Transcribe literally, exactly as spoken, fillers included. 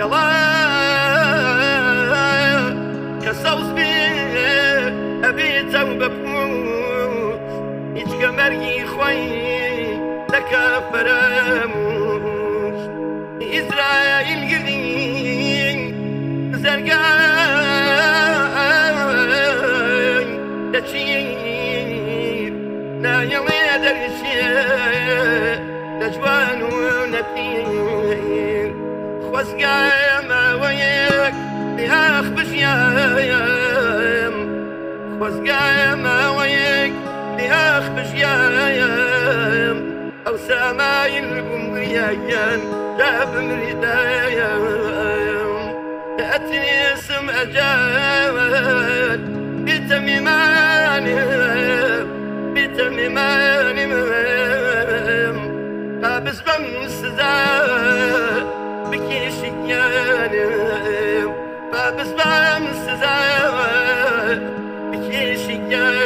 يلا كسوس بي أبيت وبفوت يتكمري خوي لك فراموش إسرائيل قلين زرقاي تشير لا يلي درشي نجوان ونتير خوزقا ما ويك لأخ بشيام خوزقا ما ويك لأخ بشيام أو سمايل بمريان جاب مردايام تأتي اسم أجال بتميمان بتميمان قابس بمس زاد بكيش يانم قابس بمس زاد بكيش يانم